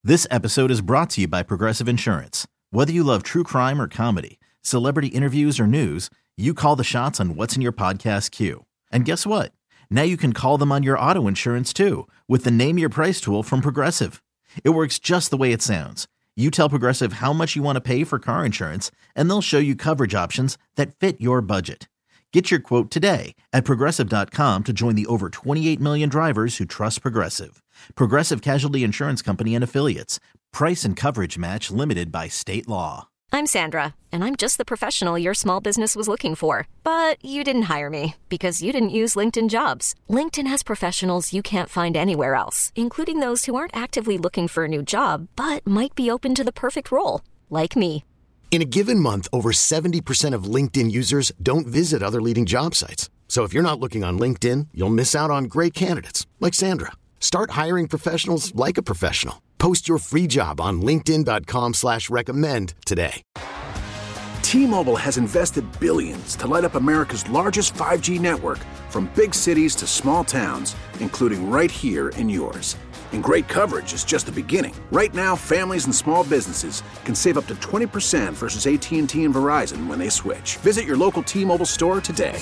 This episode is brought to you by Progressive Insurance. Whether you love true crime or comedy, celebrity interviews or news, you call the shots on what's in your podcast queue. And guess what? Now you can call them on your auto insurance too with the Name Your Price tool from Progressive. It works just the way it sounds. You tell Progressive how much you want to pay for car insurance, and they'll show you coverage options that fit your budget. Get your quote today at Progressive.com to join the over 28 million drivers who trust Progressive. Progressive Casualty Insurance Company and Affiliates. Price and coverage match limited by state law. I'm Sandra, and I'm just the professional your small business was looking for. But you didn't hire me because you didn't use LinkedIn Jobs. LinkedIn has professionals you can't find anywhere else, including those who aren't actively looking for a new job, but might be open to the perfect role, like me. In a given month, over 70% of LinkedIn users don't visit other leading job sites. So if you're not looking on LinkedIn, you'll miss out on great candidates like Sandra. Start hiring professionals like a professional. Post your free job on linkedin.com/recommend today. T-Mobile has invested billions to light up America's largest 5G network, from big cities to small towns, including right here in yours. And great coverage is just the beginning. Right now, families and small businesses can save up to 20% versus AT&T and Verizon when they switch. Visit your local T-Mobile store today.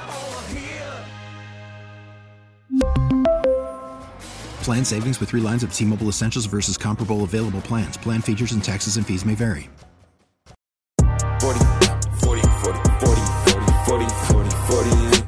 Plan savings with 3 lines of T-Mobile Essentials versus comparable available plans. Plan features and taxes and fees may vary. 40, 40, 40, 40, 40, 40, 40.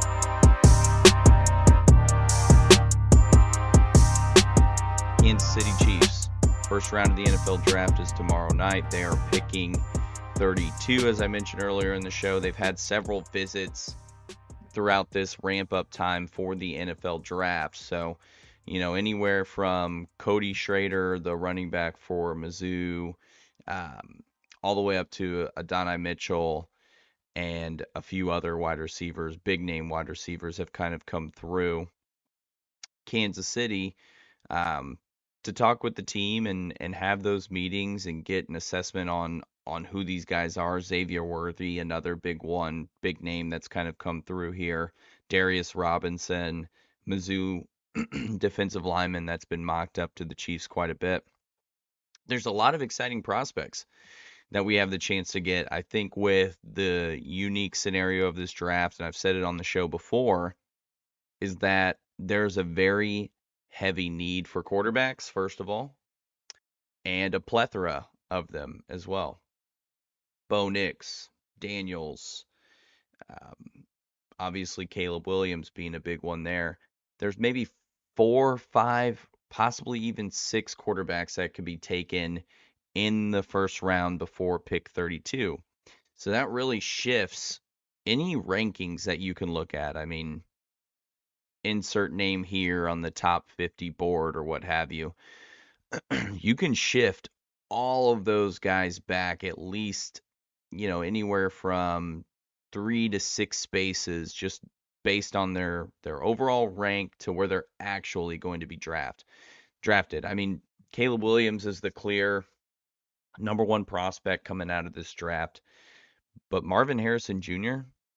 Kansas City Chiefs. First round of the NFL draft is tomorrow night. They are picking 32, as I mentioned earlier in the show. They've had several visits throughout this ramp-up time for the NFL draft. So, anywhere from Cody Schrader, the running back for Mizzou, all the way up to Adonai Mitchell and a few other wide receivers, big-name wide receivers have kind of come through Kansas City to talk with the team and have those meetings and get an assessment on who these guys are. Xavier Worthy, another big name that's kind of come through here. Darius Robinson, Mizzou defensive lineman that's been mocked up to the Chiefs quite a bit. There's a lot of exciting prospects that we have the chance to get. I think with the unique scenario of this draft, and I've said it on the show before, is that there's a very heavy need for quarterbacks, first of all, and a plethora of them as well. Bo Nix, Daniels, obviously Caleb Williams being a big one there. There's maybe 4, 5, possibly even 6 quarterbacks that could be taken in the first round before pick 32. So that really shifts any rankings that you can look at. I mean, insert name here on the top 50 board or what have you. You can shift all of those guys back at least, anywhere from 3 to 6 spaces, just based on their overall rank to where they're actually going to be drafted. I mean, Caleb Williams is the clear number 1 prospect coming out of this draft, but Marvin Harrison Jr.,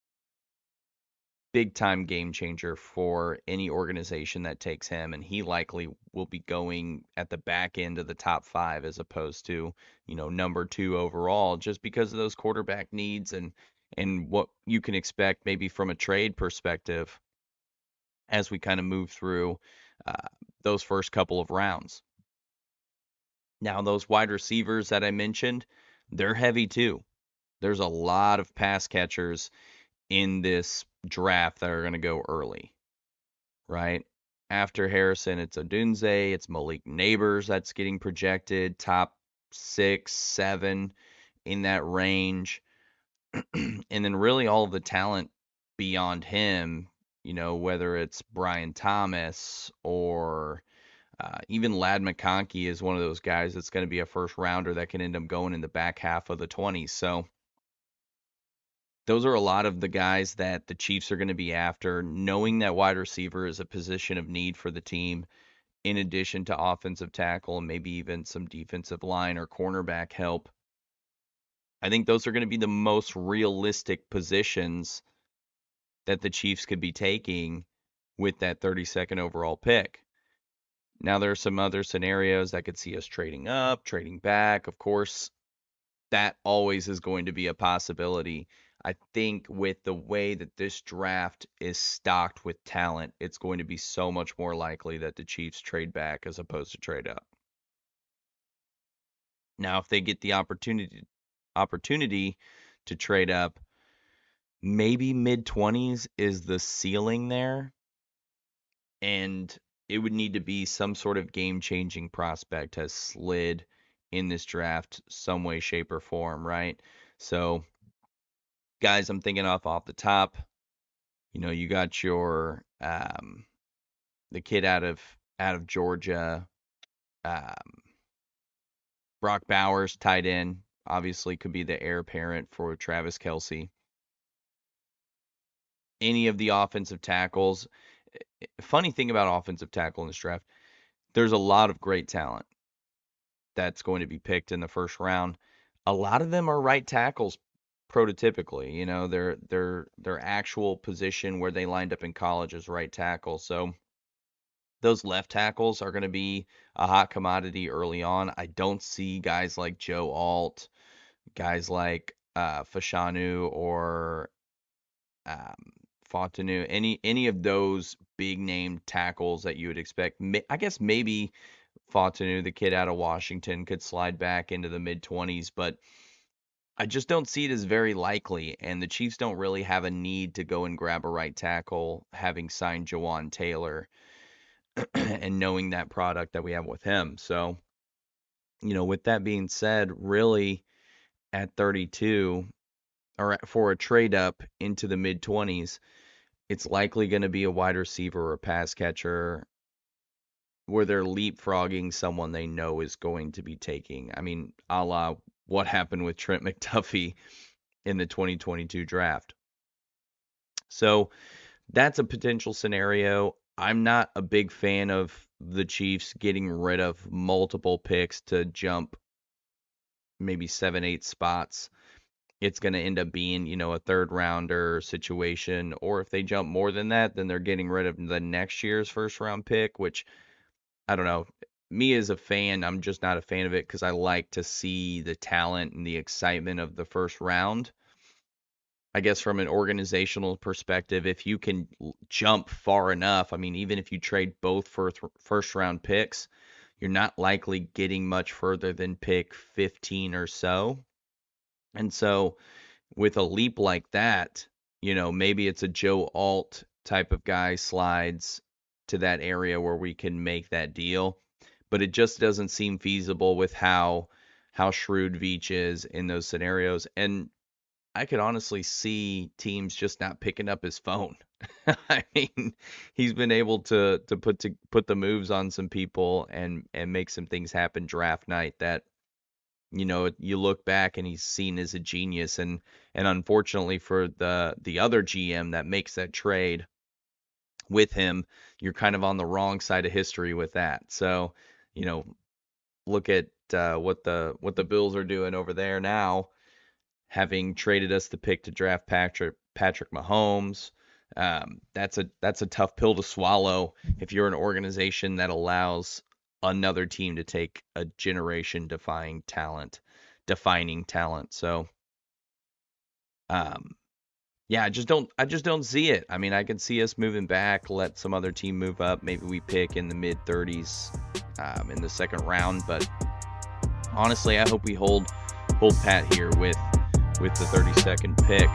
big time game changer for any organization that takes him, and he likely will be going at the back end of the top 5 as opposed to, number 2 overall, just because of those quarterback needs and what you can expect maybe from a trade perspective as we kind of move through those first couple of rounds. Now, those wide receivers that I mentioned, they're heavy too. There's a lot of pass catchers in this draft that are going to go early, right? After Harrison, it's Odunze, it's Malik Neighbors that's getting projected, top 6, 7 in that range. And then really all of the talent beyond him, whether it's Brian Thomas or even Ladd McConkey is one of those guys that's going to be a first rounder that can end up going in the back half of the 20s. So those are a lot of the guys that the Chiefs are going to be after, knowing that wide receiver is a position of need for the team, in addition to offensive tackle and maybe even some defensive line or cornerback help. I think those are going to be the most realistic positions that the Chiefs could be taking with that 32nd overall pick. Now, there are some other scenarios that could see us trading up, trading back. Of course, that always is going to be a possibility. I think with the way that this draft is stocked with talent, it's going to be so much more likely that the Chiefs trade back as opposed to trade up. Now, if they get the opportunity to trade up, maybe mid-20s is the ceiling there, and it would need to be some sort of game-changing prospect has slid in this draft some way, shape, or form, right? So, guys, I'm thinking off the top. You got your the kid out of Georgia, Brock Bowers, tight end, obviously could be the heir apparent for Travis Kelce. Any of the offensive tackles. Funny thing about offensive tackle in this draft, there's a lot of great talent that's going to be picked in the first round. A lot of them are right tackles prototypically. Their actual position where they lined up in college is right tackle. So those left tackles are going to be a hot commodity early on. I don't see guys like Joe Alt, guys like Fashanu or Fontenot, any of those big name tackles that you would expect. I guess maybe Fontenot, the kid out of Washington, could slide back into the mid-20s, but I just don't see it as very likely, and the Chiefs don't really have a need to go and grab a right tackle, having signed Jawan Taylor and knowing that product that we have with him. So, with that being said, really at 32, or for a trade up into the mid-20s, it's likely going to be a wide receiver or a pass catcher where they're leapfrogging someone they know is going to be taking. I mean, a la what happened with Trent McDuffie in the 2022 draft. So that's a potential scenario. I'm not a big fan of the Chiefs getting rid of multiple picks to jump maybe 7-8 spots. It's going to end up being, a third rounder situation. Or if they jump more than that, then they're getting rid of the next year's first round pick, which I don't know. Me as a fan, I'm just not a fan of it because I like to see the talent and the excitement of the first round. I guess from an organizational perspective, if you can jump far enough, I mean, even if you trade both for first round picks, you're not likely getting much further than pick 15 or so. And so with a leap like that, maybe it's a Joe Alt type of guy slides to that area where we can make that deal. But it just doesn't seem feasible with how shrewd Veach is in those scenarios. And I could honestly see teams just not picking up his phone. I mean, he's been able to put the moves on some people and make some things happen draft night that, you look back and he's seen as a genius. And unfortunately for the other GM that makes that trade with him, you're kind of on the wrong side of history with that. So, look at what the Bills are doing over there now, having traded us the pick to draft Patrick Mahomes. That's a tough pill to swallow if you're an organization that allows another team to take a generation defining talent. So, yeah, I just don't see it. I mean, I can see us moving back, let some other team move up. Maybe we pick in the mid-30s in the second round. But honestly, I hope we hold pat here with the 32nd pick.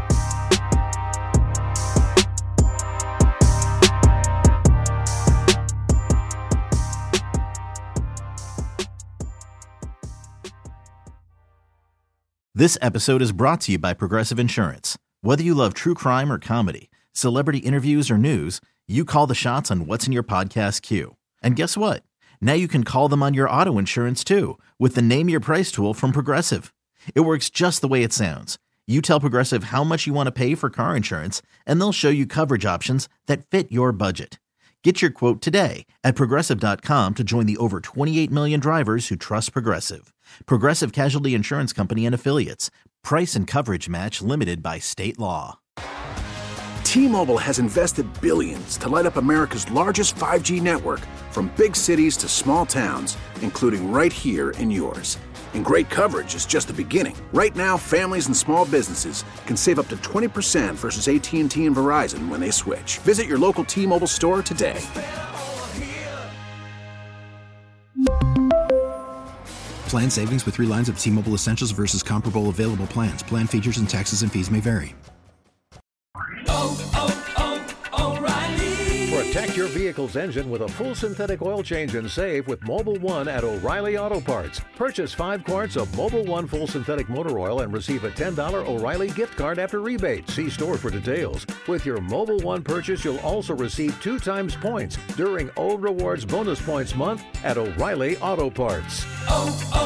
This episode is brought to you by Progressive Insurance. Whether you love true crime or comedy, celebrity interviews or news, you call the shots on what's in your podcast queue. And guess what? Now you can call them on your auto insurance too with the Name Your Price tool from Progressive. It works just the way it sounds. You tell Progressive how much you want to pay for car insurance, and they'll show you coverage options that fit your budget. Get your quote today at Progressive.com to join the over 28 million drivers who trust Progressive. Progressive Casualty Insurance Company and Affiliates. Price and coverage match limited by state law. T-Mobile has invested billions to light up America's largest 5G network, from big cities to small towns, including right here in yours. And great coverage is just the beginning. Right now, families and small businesses can save up to 20% versus AT&T and Verizon when they switch. Visit your local T-Mobile store today. Plan savings with 3 lines of T-Mobile Essentials versus comparable available plans. Plan features and taxes and fees may vary. Protect your vehicle's engine with a full synthetic oil change and save with Mobil 1 at O'Reilly Auto Parts. Purchase 5 quarts of Mobil 1 full synthetic motor oil and receive a $10 O'Reilly gift card after rebate. See store for details. With your Mobil 1 purchase, you'll also receive 2 times points during O Rewards Bonus Points Month at O'Reilly Auto Parts.